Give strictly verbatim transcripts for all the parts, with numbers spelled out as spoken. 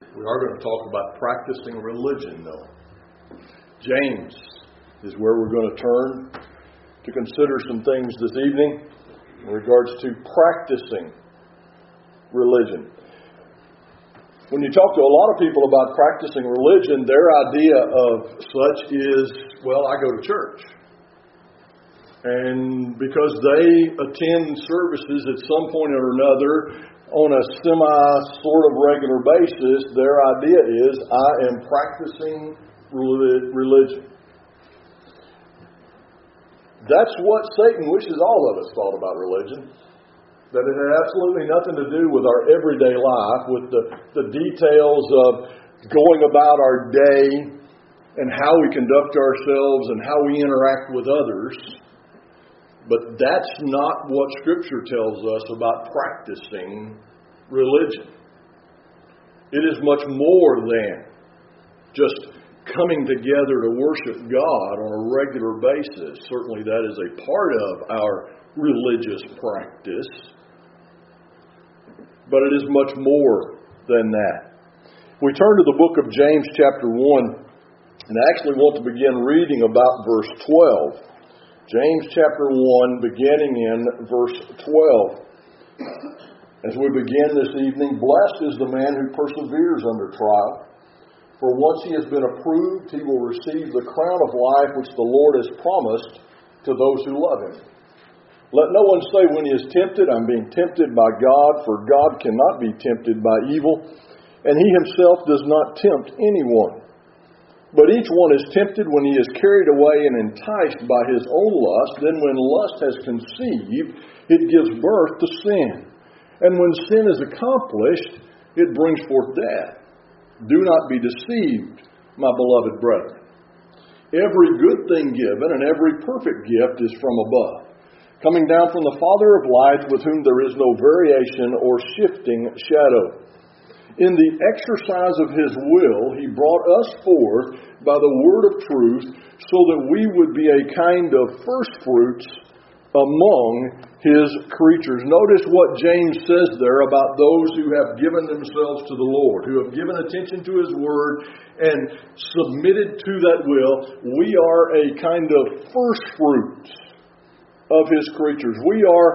We are going to talk about practicing religion, though. James is where we're going to turn to consider some things this evening in regards to practicing religion. When you talk to a lot of people about practicing religion, their idea of such is, well, I go to church. And because they attend services at some point or another on a semi sort of regular basis, their idea is, I am practicing religion. That's what Satan wishes all of us thought about religion. That it had absolutely nothing to do with our everyday life, with the, the details of going about our day and how we conduct ourselves and how we interact with others. But that's not what Scripture tells us about practicing religion. It is much more than just coming together to worship God on a regular basis. Certainly that is a part of our religious practice. But it is much more than that. We turn to the book of James chapter one, and I actually want to begin reading about verse twelve. James chapter one, beginning in verse twelve. As we begin this evening, blessed is the man who perseveres under trial. For once he has been approved, he will receive the crown of life which the Lord has promised to those who love him. Let no one say when he is tempted, I'm being tempted by God, for God cannot be tempted by evil, and he himself does not tempt anyone. But each one is tempted when he is carried away and enticed by his own lust. Then when lust has conceived, it gives birth to sin. And when sin is accomplished, it brings forth death. Do not be deceived, my beloved brethren. Every good thing given and every perfect gift is from above, coming down from the Father of lights, with whom there is no variation or shifting shadow. In the exercise of His will, He brought us forth by the word of truth, so that we would be a kind of first fruits among His creatures. Notice what James says there about those who have given themselves to the Lord, who have given attention to His word and submitted to that will. We are a kind of first fruits of His creatures. We are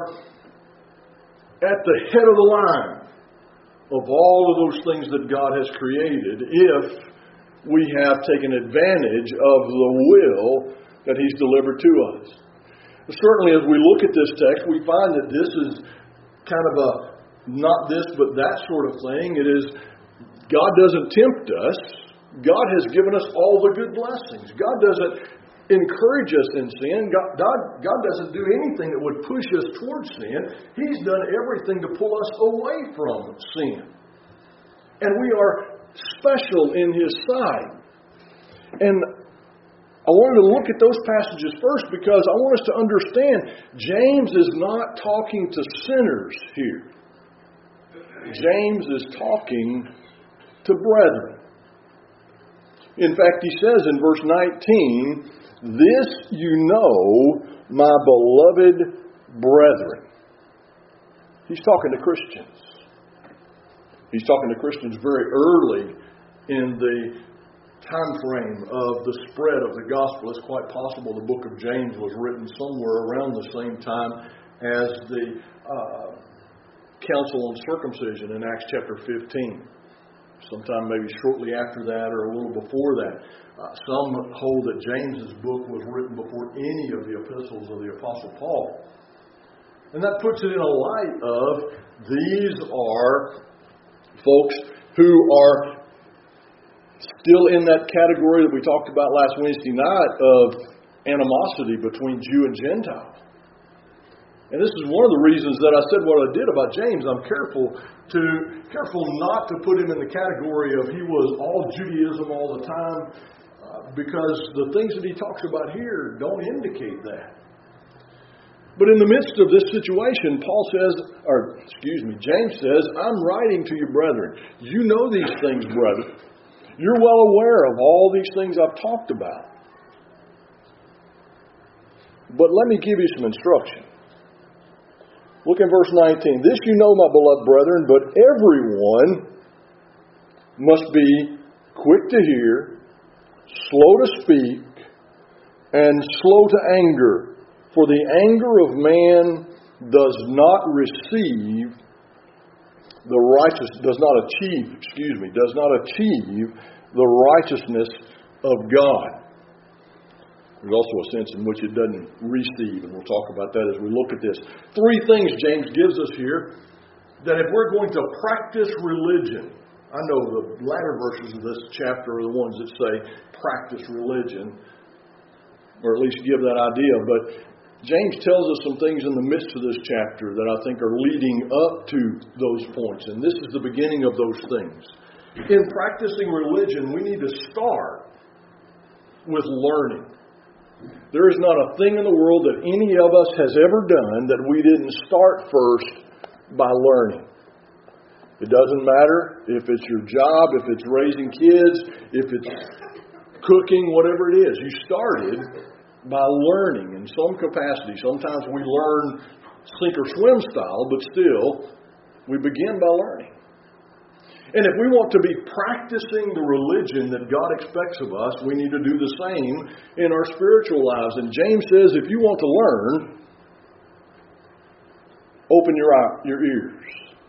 at the head of the line of all of those things that God has created, if we have taken advantage of the will that He's delivered to us. Certainly, as we look at this text, we find that this is kind of a not this but that sort of thing. It is, God doesn't tempt us. God has given us all the good blessings. God doesn't encourage us in sin. God, God, God doesn't do anything that would push us towards sin. He's done everything to pull us away from sin. And we are special in His sight. And I wanted to look at those passages first because I want us to understand James is not talking to sinners here. James is talking to brethren. In fact, he says in verse nineteen, this you know, my beloved brethren. He's talking to Christians. He's talking to Christians very early in the time frame of the spread of the gospel. It's quite possible the book of James was written somewhere around the same time as the uh, council on circumcision in Acts chapter fifteen. Sometime maybe shortly after that or a little before that. Uh, some hold that James's book was written before any of the epistles of the Apostle Paul. And that puts it in a light of these are folks who are still in that category that we talked about last Wednesday night of animosity between Jew and Gentile. And this is one of the reasons that I said what I did about James. I'm careful to careful not to put him in the category of he was all Judaism all the time, uh, because the things that he talks about here don't indicate that. But in the midst of this situation, Paul says, or excuse me, James says, I'm writing to you, brethren. You know these things, brethren. You're well aware of all these things I've talked about. But let me give you some instruction. Look in verse nineteen. This you know, my beloved brethren, but everyone must be quick to hear, slow to speak, and slow to anger. For the anger of man does not receive the righteous, does not achieve, excuse me, does not achieve the righteousness of God. There's also a sense in which it doesn't receive, and we'll talk about that as we look at this. Three things James gives us here that if we're going to practice religion, I know the latter verses of this chapter are the ones that say practice religion, or at least give that idea, but James tells us some things in the midst of this chapter that I think are leading up to those points, and this is the beginning of those things. In practicing religion, we need to start with learning. There is not a thing in the world that any of us has ever done that we didn't start first by learning. It doesn't matter if it's your job, if it's raising kids, if it's cooking, whatever it is. You started by learning in some capacity. Sometimes we learn sink or swim style, but still, we begin by learning. And if we want to be practicing the religion that God expects of us, we need to do the same in our spiritual lives. And James says, if you want to learn, open your eye, your ears.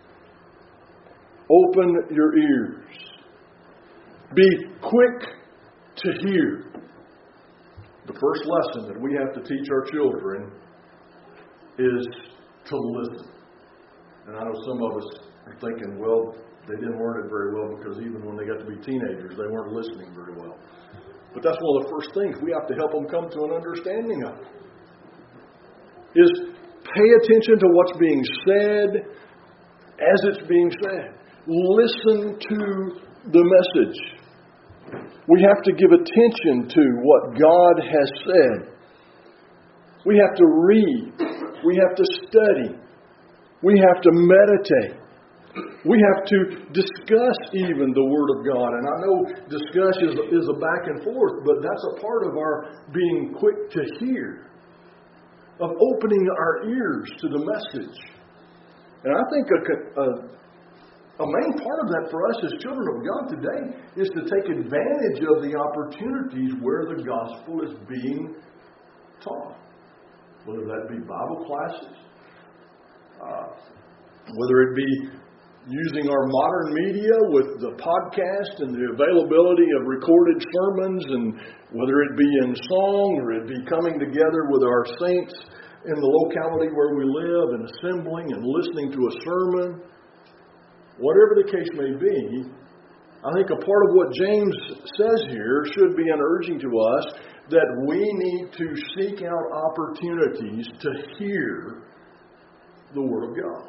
Open your ears. Be quick to hear. The first lesson that we have to teach our children is to listen. And I know some of us are thinking, well, they didn't learn it very well because even when they got to be teenagers, they weren't listening very well. But that's one of the first things we have to help them come to an understanding of. Is pay attention to what's being said as it's being said. Listen to the message. We have to give attention to what God has said. We have to read. We have to study. We have to meditate. We have to discuss even the Word of God. And I know discuss is, is a back and forth, but that's a part of our being quick to hear, of opening our ears to the message. And I think a, a, a main part of that for us as children of God today is to take advantage of the opportunities where the gospel is being taught. Whether that be Bible classes, uh, whether it be using our modern media with the podcast and the availability of recorded sermons, and whether it be in song or it be coming together with our saints in the locality where we live and assembling and listening to a sermon, whatever the case may be, I think a part of what James says here should be an urging to us that we need to seek out opportunities to hear the Word of God.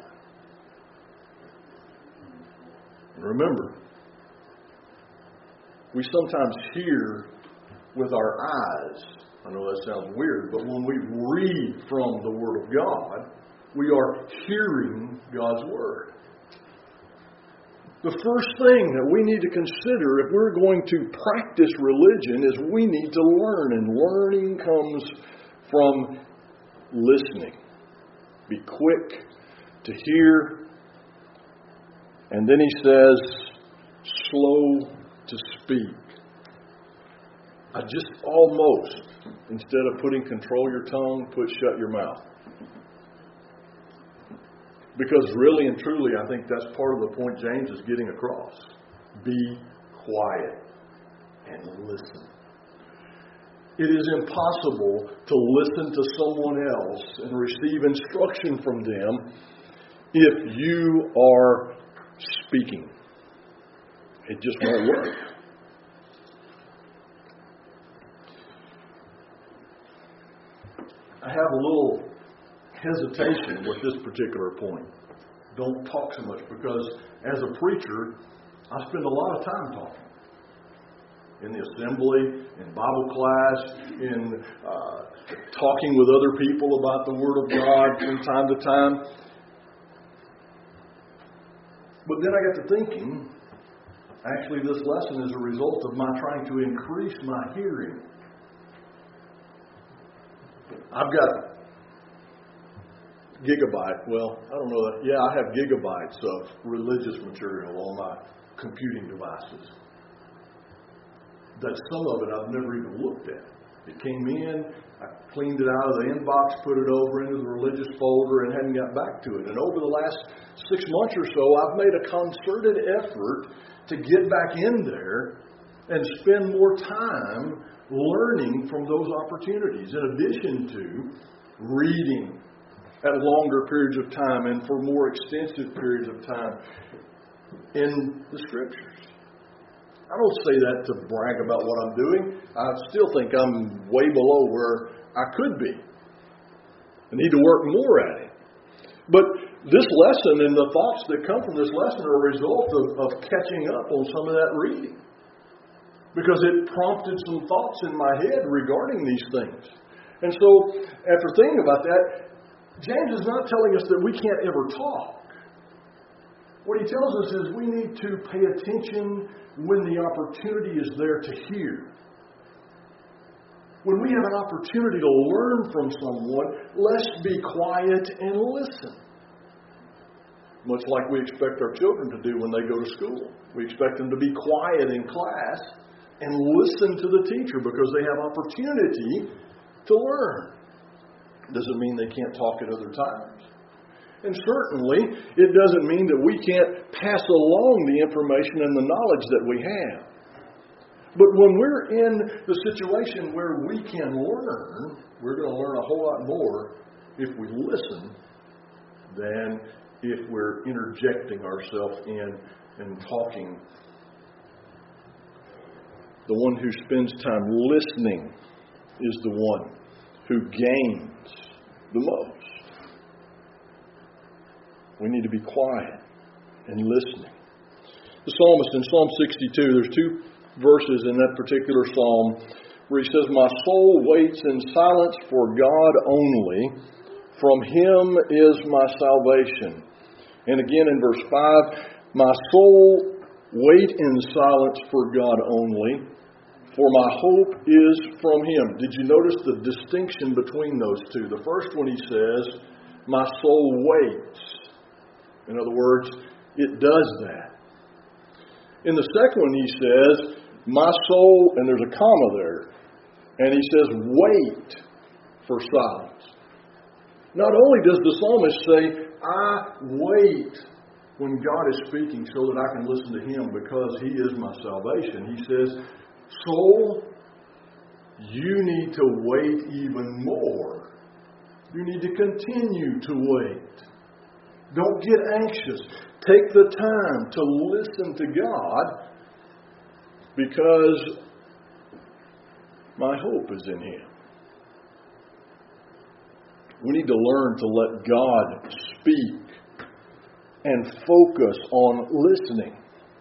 Remember, we sometimes hear with our eyes. I know that sounds weird, but when we read from the Word of God, we are hearing God's Word. The first thing that we need to consider if we're going to practice religion is we need to learn, and learning comes from listening. Be quick to hear. And then he says, slow to speak. I just almost, instead of putting control your tongue, put shut your mouth. Because really and truly, I think that's part of the point James is getting across. Be quiet and listen. It is impossible to listen to someone else and receive instruction from them if you are speaking. It just won't work. I have a little hesitation with this particular point. Don't talk so much, because as a preacher, I spend a lot of time talking. In the assembly, in Bible class, in uh, talking with other people about the Word of God from time to time. But then I got to thinking, actually this lesson is a result of my trying to increase my hearing. I've got gigabyte, well, I don't know that, yeah, I have gigabytes of religious material on my computing devices that some of it I've never even looked at. It came in, I cleaned it out of the inbox, put it over into the religious folder, and hadn't got back to it. And over the last six months or so, I've made a concerted effort to get back in there and spend more time learning from those opportunities, in addition to reading at longer periods of time and for more extensive periods of time in the Scriptures. I don't say that to brag about what I'm doing. I still think I'm way below where I could be. I need to work more at it. But this lesson and the thoughts that come from this lesson are a result of, of catching up on some of that reading. Because it prompted some thoughts in my head regarding these things. And so, after thinking about that, James is not telling us that we can't ever talk. What he tells us is we need to pay attention when the opportunity is there to hear. When we have an opportunity to learn from someone, let's be quiet and listen. Much like we expect our children to do when they go to school. We expect them to be quiet in class and listen to the teacher because they have opportunity to learn. Doesn't mean they can't talk at other times. And certainly, it doesn't mean that we can't pass along the information and the knowledge that we have. But when we're in the situation where we can learn, we're going to learn a whole lot more if we listen than if we're interjecting ourselves in and talking. The one who spends time listening is the one who gains the most. We need to be quiet and listening. The psalmist in Psalm sixty-two, there's two verses in that particular psalm where he says, "My soul waits in silence for God only. From Him is my salvation." And again in verse five, "My soul wait in silence for God only, for my hope is from Him." Did you notice the distinction between those two? The first one he says, "My soul waits." In other words, it does that. In the second one he says, "My soul," and there's a comma there, and he says, "wait for silence." Not only does the psalmist say, "I wait when God is speaking so that I can listen to Him because He is my salvation," he says, "Soul, you need to wait even more. You need to continue to wait. Don't get anxious. Take the time to listen to God because my hope is in Him." We need to learn to let God speak and focus on listening.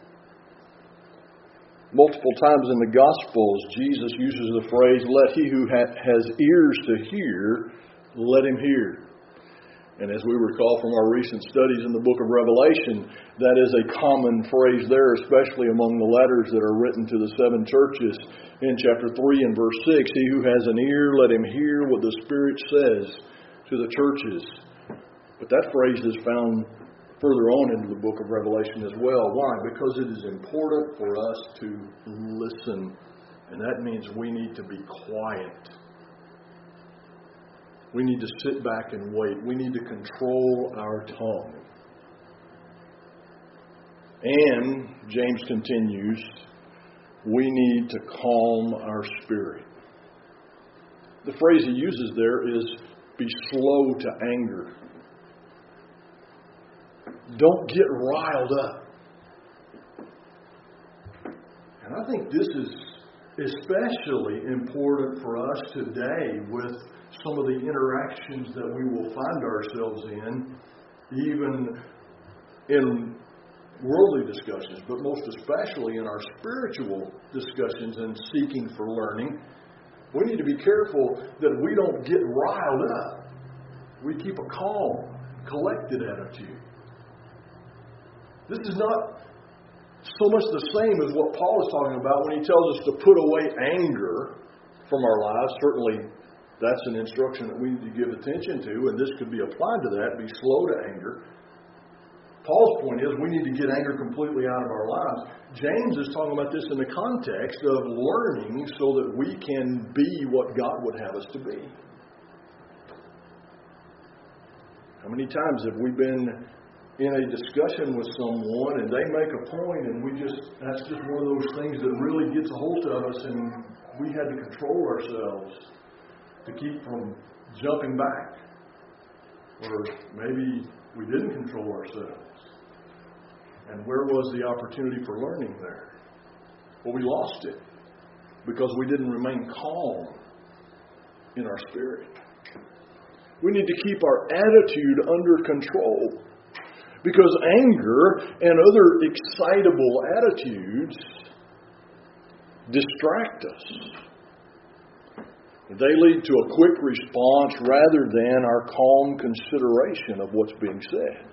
Multiple times in the Gospels, Jesus uses the phrase, "Let he who ha- has ears to hear, let him hear." And as we recall from our recent studies in the book of Revelation, that is a common phrase there, especially among the letters that are written to the seven churches. In chapter three and verse six, "He who has an ear, let him hear what the Spirit says to the churches." But that phrase is found further on into the book of Revelation as well. Why? Because it is important for us to listen. And that means we need to be quiet. We need to sit back and wait. We need to control our tongue. And, James continues, we need to calm our spirit. The phrase he uses there is, "be slow to anger." Don't get riled up. And I think this is especially important for us today with some of the interactions that we will find ourselves in, even in worldly discussions, but most especially in our spiritual discussions and seeking for learning. We need to be careful that we don't get riled up. We keep a calm, collected attitude. This is not so much the same as what Paul is talking about when he tells us to put away anger from our lives. Certainly, that's an instruction that we need to give attention to, and this could be applied to that. Be slow to anger. Paul's point is we need to get anger completely out of our lives. James is talking about this in the context of learning so that we can be what God would have us to be. How many times have we been in a discussion with someone and they make a point and we just, that's just one of those things that really gets a hold of us, and we had to control ourselves to keep from jumping back. Or maybe we didn't control ourselves. And where was the opportunity for learning there? Well, we lost it because we didn't remain calm in our spirit. We need to keep our attitude under control, because anger and other excitable attitudes distract us. They lead to a quick response rather than our calm consideration of what's being said.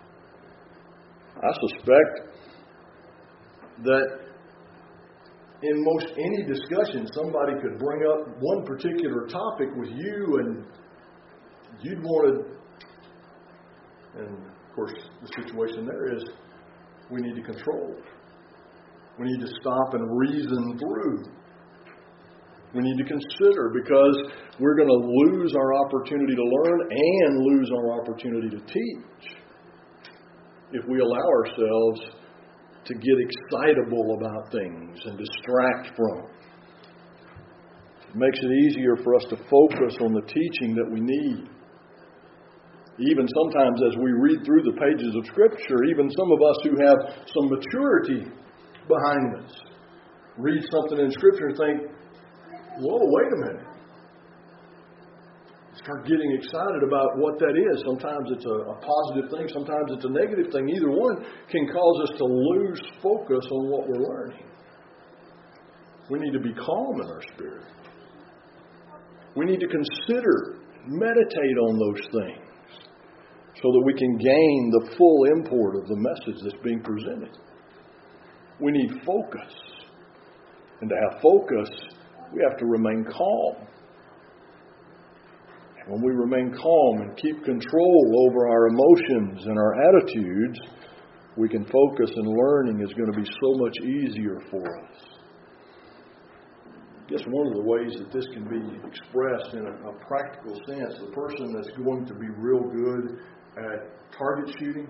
I suspect that in most any discussion, somebody could bring up one particular topic with you and you'd want to, and of course the situation there is we need to control. We need to stop and reason through. We need to consider, because we're going to lose our opportunity to learn and lose our opportunity to teach if we allow ourselves to get excitable about things and distract from them. It makes it easier for us to focus on the teaching that we need. Even sometimes as we read through the pages of Scripture, even some of us who have some maturity behind us read something in Scripture and think, whoa, wait a minute. Start getting excited about what that is. Sometimes it's a, a positive thing. Sometimes it's a negative thing. Either one can cause us to lose focus on what we're learning. We need to be calm in our spirit. We need to consider, meditate on those things so that we can gain the full import of the message that's being presented. We need focus. And to have focus, we have to remain calm. And when we remain calm and keep control over our emotions and our attitudes, we can focus, and learning is going to be so much easier for us. I guess one of the ways that this can be expressed in a, a practical sense, the person that's going to be real good at target shooting,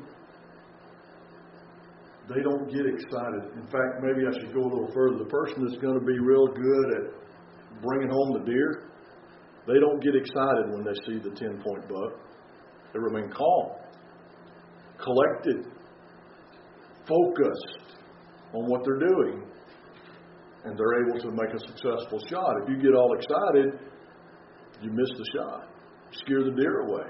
they don't get excited. In fact, maybe I should go a little further. The person that's going to be real good at bringing home the deer, they don't get excited when they see the ten-point buck. They remain calm, collected, focused on what they're doing, and they're able to make a successful shot. If you get all excited, you miss the shot. You scare the deer away.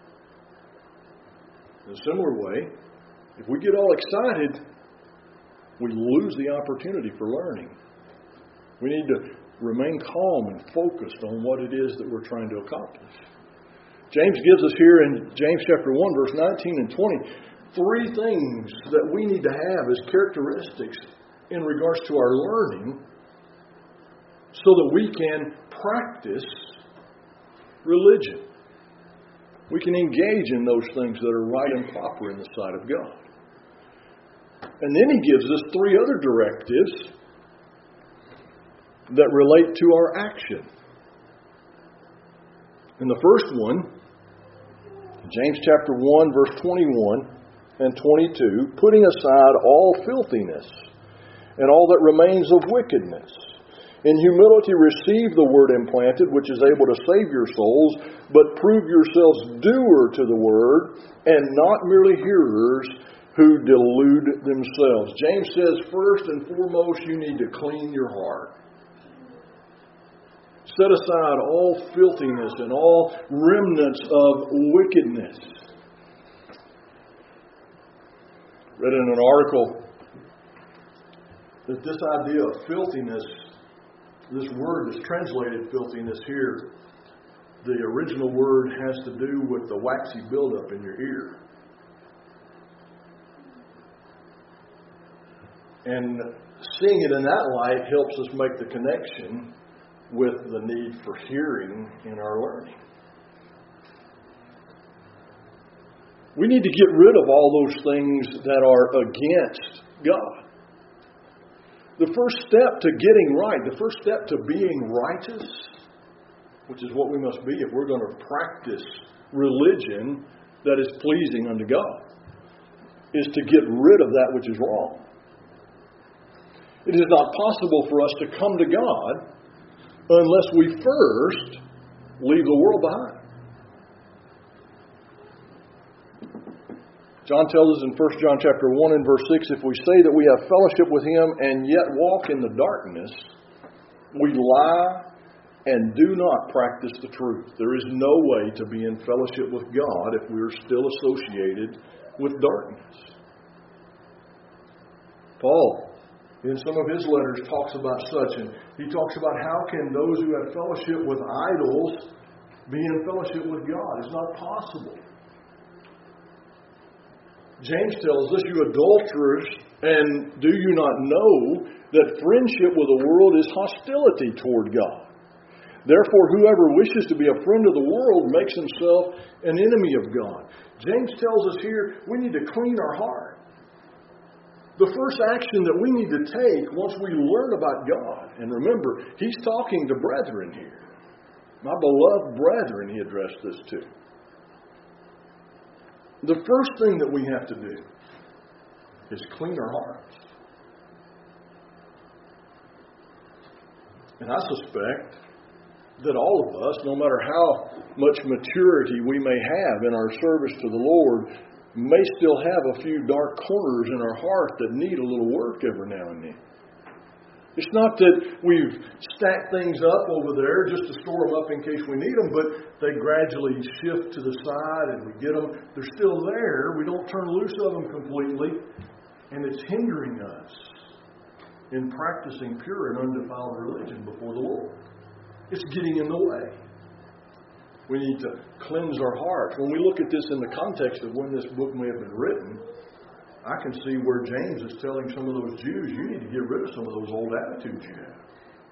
In a similar way, if we get all excited, we lose the opportunity for learning. We need to remain calm and focused on what it is that we're trying to accomplish. James gives us here in James chapter one, verse nineteen and twenty, three things that we need to have as characteristics in regards to our learning so that we can practice religion. We can engage in those things that are right and proper in the sight of God. And then he gives us three other directives that relate to our action. In the first one, James chapter one, verse twenty-one and twenty-two, putting aside all filthiness and all that remains of wickedness, in humility receive the word implanted, which is able to save your souls, but prove yourselves doer to the word, and not merely hearers who delude themselves. James says, first and foremost, you need to clean your heart. Set aside all filthiness and all remnants of wickedness. Read in an article that this idea of filthiness, this word that's translated filthiness here, the original word has to do with the waxy buildup in your ear. And seeing it in that light helps us make the connection with the need for hearing in our learning. We need to get rid of all those things that are against God. The first step to getting right, the first step to being righteous, which is what we must be if we're going to practice religion that is pleasing unto God, is to get rid of that which is wrong. It is not possible for us to come to God unless we first leave the world behind. John tells us in First John chapter one and verse six, if we say that we have fellowship with Him and yet walk in the darkness, we lie and do not practice the truth. There is no way to be in fellowship with God if we are still associated with darkness. Paul, in some of his letters, talks about such, and he talks about how can those who have fellowship with idols be in fellowship with God? It's not possible. James tells us, you adulterers, and do you not know that friendship with the world is hostility toward God? Therefore, whoever wishes to be a friend of the world makes himself an enemy of God. James tells us here we need to clean our heart. The first action that we need to take once we learn about God, and remember, he's talking to brethren here. My beloved brethren, he addressed this to. The first thing that we have to do is clean our hearts. And I suspect that all of us, no matter how much maturity we may have in our service to the Lord, may still have a few dark corners in our heart that need a little work every now and then. It's not that we've stacked things up over there just to store them up in case we need them, but they gradually shift to the side and we get them. They're still there. We don't turn loose of them completely. And it's hindering us in practicing pure and undefiled religion before the Lord. It's getting in the way. We need to cleanse our hearts. When we look at this in the context of when this book may have been written, I can see where James is telling some of those Jews, you need to get rid of some of those old attitudes you have.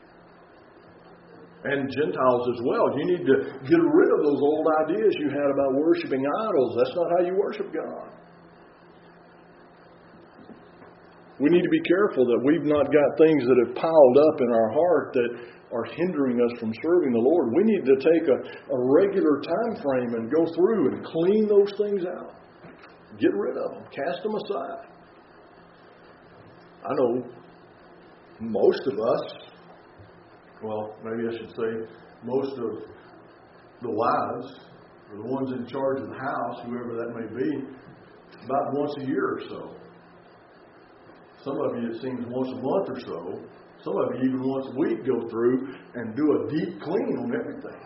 And Gentiles as well. You need to get rid of those old ideas you had about worshiping idols. That's not how you worship God. We need to be careful that we've not got things that have piled up in our heart that are hindering us from serving the Lord. We need to take a, a regular time frame and go through and clean those things out. Get rid of them. Cast them aside. I know most of us, well, maybe I should say most of the wives, or the ones in charge of the house, whoever that may be, about once a year or so. Some of you, it seems, once a month or so. Some of you even once a week go through and do a deep clean on everything.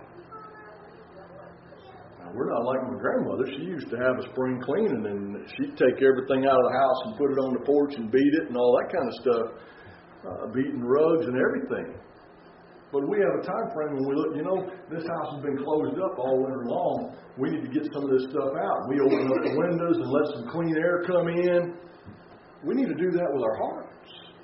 We're not like my grandmother. She used to have a spring cleaning, and she'd take everything out of the house and put it on the porch and beat it and all that kind of stuff, uh, beating rugs and everything. But we have a time frame when we look, you know, this house has been closed up all winter long. We need to get some of this stuff out. We open up the windows and let some clean air come in. We need to do that with our hearts.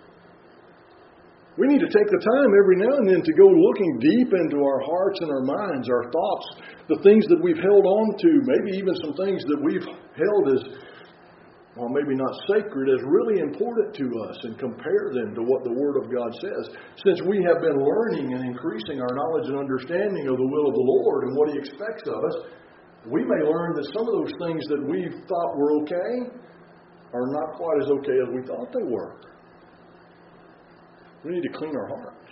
We need to take the time every now and then to go looking deep into our hearts and our minds, our thoughts, the things that we've held on to, maybe even some things that we've held as, well, maybe not sacred, as really important to us, and compare them to what the Word of God says. Since we have been learning and increasing our knowledge and understanding of the will of the Lord and what He expects of us, we may learn that some of those things that we thought were okay are not quite as okay as we thought they were. We need to clean our hearts.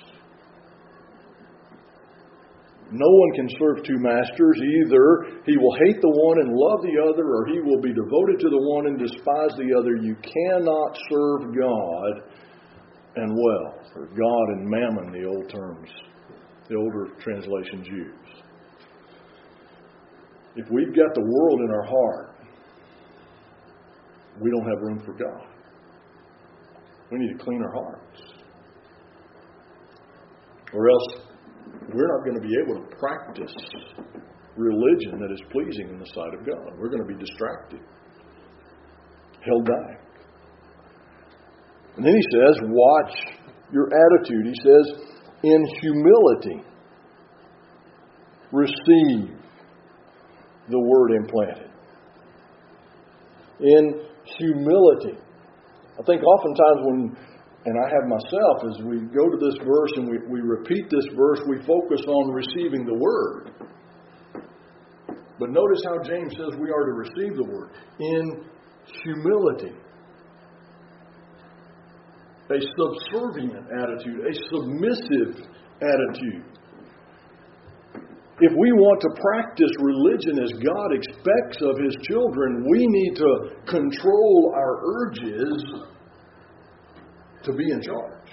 No one can serve two masters. Either he will hate the one and love the other, or he will be devoted to the one and despise the other. You cannot serve God and wealth, or God and mammon, the old terms, the older translations use. If we've got the world in our heart, we don't have room for God. We need to clean our hearts. Or else we're not going to be able to practice religion that is pleasing in the sight of God. We're going to be distracted, held back. And then he says, watch your attitude. He says, in humility, receive the word implanted. in humility. I think oftentimes when, and I have myself, as we go to this verse and we, we repeat this verse, we focus on receiving the Word. But notice how James says we are to receive the Word in humility. A subservient attitude, a submissive attitude. If we want to practice religion as God expects of His children, we need to control our urges to be in charge.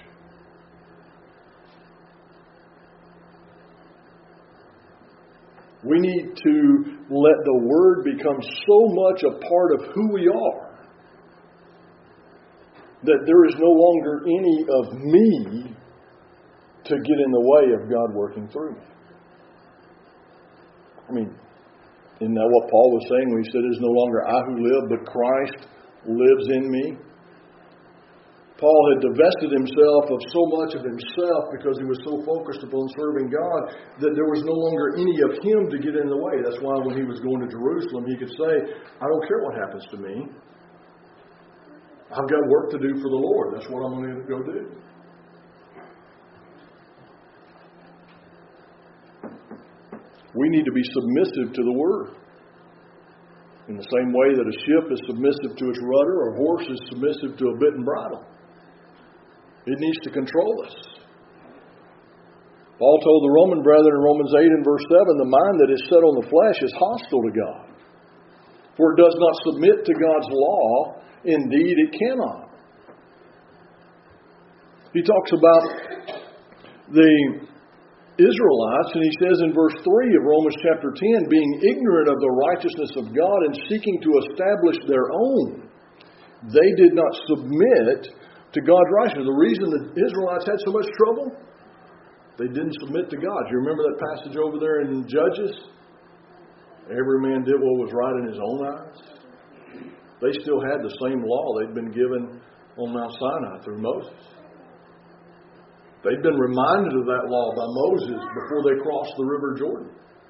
We need to let the Word become so much a part of who we are that there is no longer any of me to get in the way of God working through me. I mean, isn't that what Paul was saying when he said, "It is no longer I who live, but Christ lives in me"? Paul had divested himself of so much of himself because he was so focused upon serving God that there was no longer any of him to get in the way. That's why when he was going to Jerusalem, he could say, "I don't care what happens to me. I've got work to do for the Lord. That's what I'm going to go do." We need to be submissive to the Word. In the same way that a ship is submissive to its rudder, or a horse is submissive to a bit and bridle. It needs to control us. Paul told the Roman brethren in Romans eight and verse seven, "The mind that is set on the flesh is hostile to God. For it does not submit to God's law. Indeed, it cannot." He talks about the Israelites, and he says in verse three of Romans chapter ten, being ignorant of the righteousness of God and seeking to establish their own, they did not submit to God's righteousness. The reason the Israelites had so much trouble, they didn't submit to God. You remember that passage over there in Judges? Every man did what was right in his own eyes. They still had the same law they'd been given on Mount Sinai through Moses. They'd been reminded of that law by Moses before they crossed the River Jordan.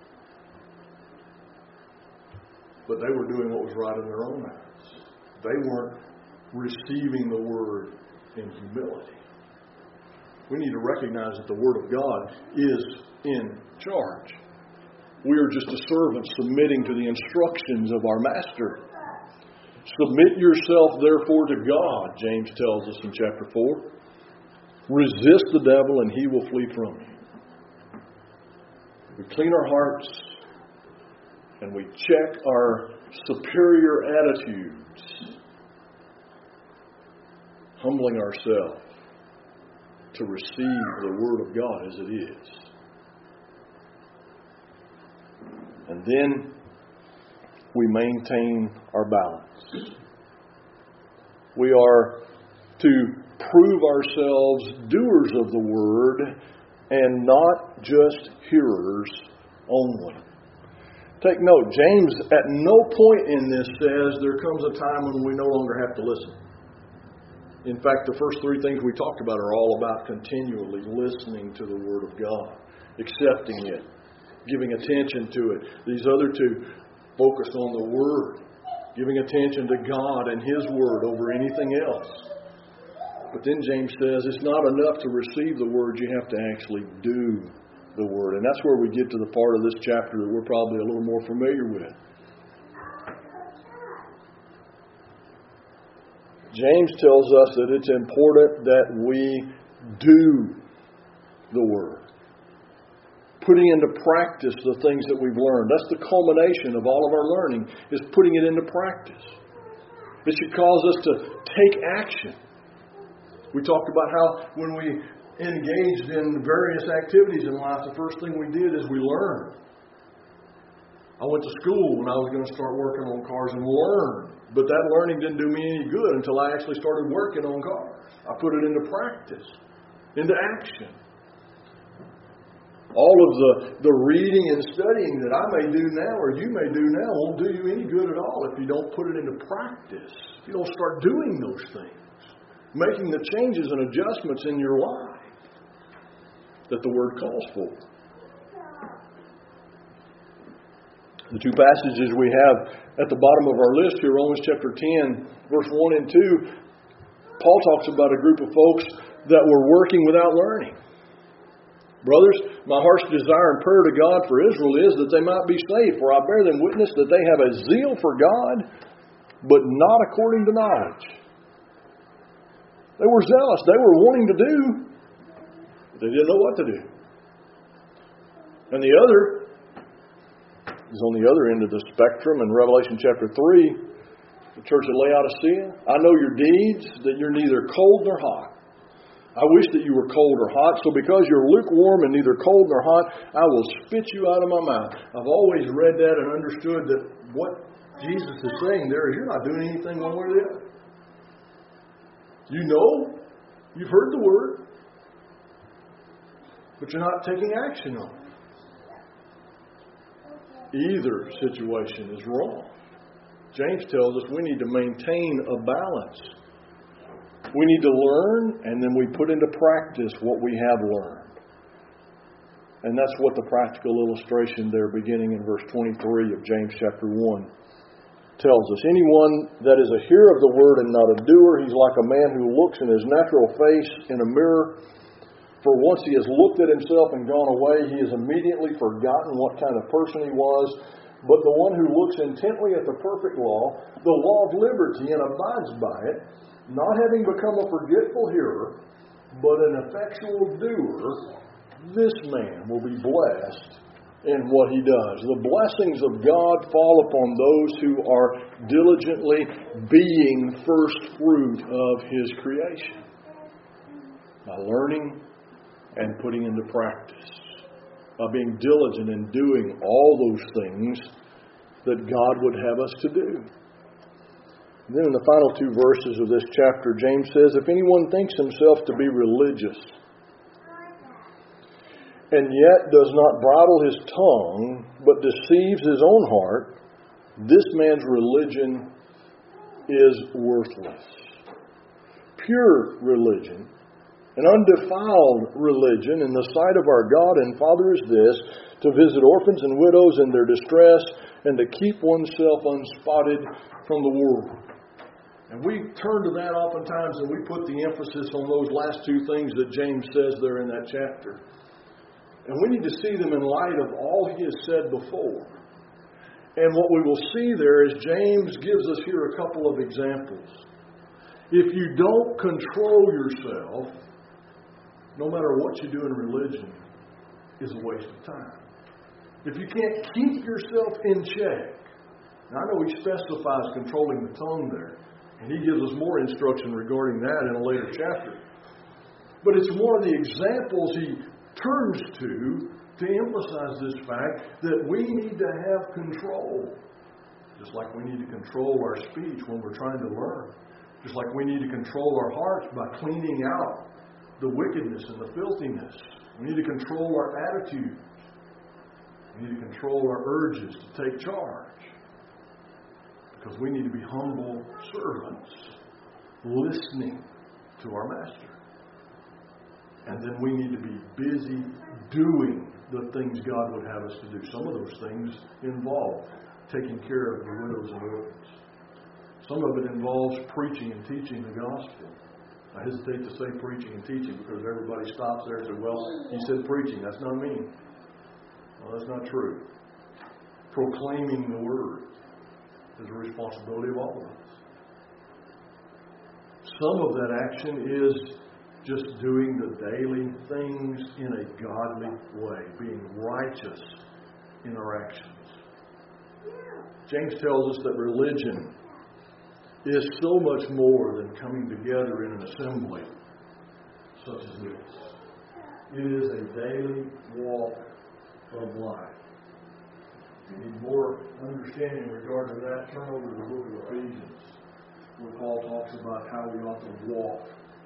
But they were doing what was right in their own eyes. They weren't receiving the Word in humility. We need to recognize that the Word of God is in charge. We are just a servant submitting to the instructions of our Master. Submit yourself therefore to God, James tells us in chapter four. Resist the devil and he will flee from you. We clean our hearts and we check our superior attitudes, humbling ourselves to receive the Word of God as it is. And then we maintain our balance. We are to prove ourselves doers of the Word and not just hearers only. Take note, James at no point in this says there comes a time when we no longer have to listen. In fact, the first three things we talked about are all about continually listening to the Word of God, accepting it, giving attention to it. These other two focused on the Word, giving attention to God and His Word over anything else. But then James says it's not enough to receive the Word, you have to actually do the Word. And that's where we get to the part of this chapter that we're probably a little more familiar with. James tells us that it's important that we do the Word. Putting into practice the things that we've learned. That's the culmination of all of our learning, is putting it into practice. It should cause us to take action. We talked about how when we engaged in various activities in life, the first thing we did is we learned. I went to school when I was going to start working on cars and learn. But that learning didn't do me any good until I actually started working on cars. I put it into practice, into action. All of the, the reading and studying that I may do now or you may do now won't do you any good at all if you don't put it into practice. If you don't start doing those things. Making the changes and adjustments in your life that the Word calls for. The two passages we have at the bottom of our list here, Romans chapter ten, verse one and two, Paul talks about a group of folks that were working without learning. Brothers, my heart's desire and prayer to God for Israel is that they might be saved. For I bear them witness that they have a zeal for God, but not according to knowledge. They were zealous. They were wanting to do, but they didn't know what to do. And the other is on the other end of the spectrum in Revelation chapter three, the church at Laodicea. I know your deeds, that you're neither cold nor hot. I wish that you were cold or hot, so because you're lukewarm and neither cold nor hot, I will spit you out of my mouth. I've always read that and understood that what Jesus is saying there is you're not doing anything one way or the other. You know, you've heard the word, but you're not taking action on it. Either situation is wrong. James tells us we need to maintain a balance. We need to learn, and then we put into practice what we have learned. And that's what the practical illustration there, beginning in verse twenty-three of James chapter one, tells us. Anyone that is a hearer of the word and not a doer, he's like a man who looks in his natural face in a mirror. For once he has looked at himself and gone away, he has immediately forgotten what kind of person he was. But the one who looks intently at the perfect law, the law of liberty, and abides by it, not having become a forgetful hearer, but an effectual doer, this man will be blessed in what he does. The blessings of God fall upon those who are diligently being first fruit of His creation, by learning and putting into practice, by being diligent in doing all those things that God would have us to do. And then in the final two verses of this chapter, James says, if anyone thinks himself to be religious and yet does not bridle his tongue, but deceives his own heart, this man's religion is worthless. Pure religion, an undefiled religion in the sight of our God and Father is this, to visit orphans and widows in their distress and to keep oneself unspotted from the world. And we turn to that oftentimes and we put the emphasis on those last two things that James says there in that chapter. And we need to see them in light of all he has said before. And what we will see there is James gives us here a couple of examples. If you don't control yourself, no matter what you do in religion, is a waste of time. If you can't keep yourself in check, now I know he specifies controlling the tongue there, and he gives us more instruction regarding that in a later chapter. But it's one of the examples he turns to to emphasize this fact that we need to have control. Just like we need to control our speech when we're trying to learn. Just like we need to control our hearts by cleaning out the wickedness and the filthiness. We need to control our attitudes. We need to control our urges to take charge. Because we need to be humble servants, listening to our Master. And then we need to be busy doing the things God would have us to do. Some of those things involve taking care of the widows and orphans. Some of it involves preaching and teaching the gospel. I hesitate to say preaching and teaching because everybody stops there and says, well, he said preaching. That's not me. Well, that's not true. Proclaiming the word is a responsibility of all of us. Some of that action is just doing the daily things in a godly way, being righteous in our actions. James tells us that religion is so much more than coming together in an assembly such as this. It is a daily walk of life. If you need more understanding regarding that, turn over to the book of Ephesians, where Paul talks about how we ought to walk.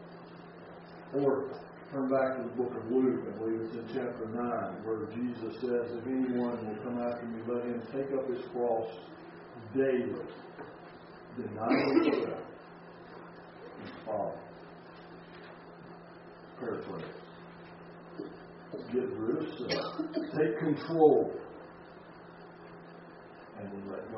Or turn back to the book of Luke, I believe it's in chapter nine, where Jesus says, if anyone will come after me, let him take up his cross daily, deny himself, and follow. Paraphrase. Get rid of self. Take control.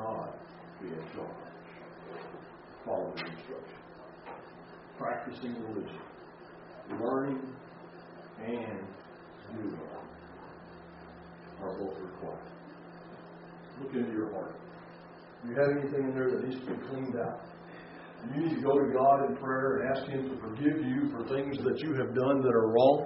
God be in charge. Follow the instruction. Practicing religion. Learning and doing are both required. Look into your heart. Do you have anything in there that needs to be cleaned out? You need to go to God in prayer and ask Him to forgive you for things that you have done that are wrong.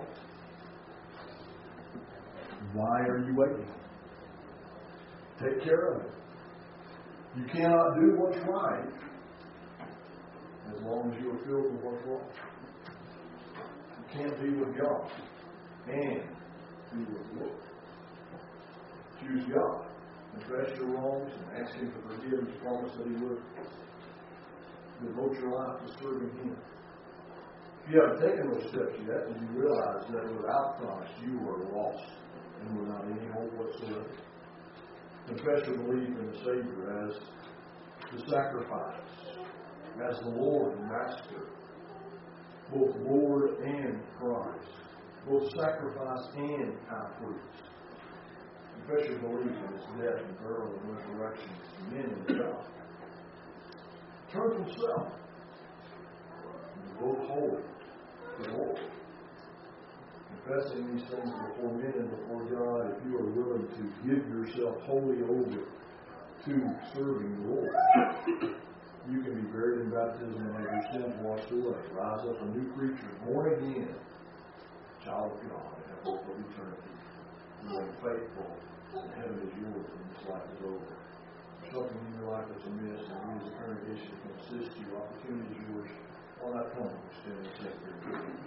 Why are you waiting? Take care of it. You cannot do what's right as long as you are filled with what's wrong. You can't be with God and be with the Lord. Choose God. Confess your wrongs and ask Him to forgive His promise that He would. Devote your life to serving Him. If you haven't taken those steps yet, then you realize that without Christ you are lost and without any hope whatsoever. Confess your belief in the Savior as the sacrifice, as the Lord and Master, both Lord and Christ, both sacrifice and high priest. Confess your belief in His death and burial and resurrection as men and God. Turn from self and devote wholly to the Lord. Confessing these things before men and before God, if you are willing to give yourself wholly over to serving the Lord, you can be buried in baptism and have your sins washed away. Rise up a new creature, born again, child of God, and have hope of eternity. Remain faithful, and heaven is yours when this life is over. If something in your life that's amiss, and we as a congregation can assist you, opportunity is yours. Why not come and stand and take your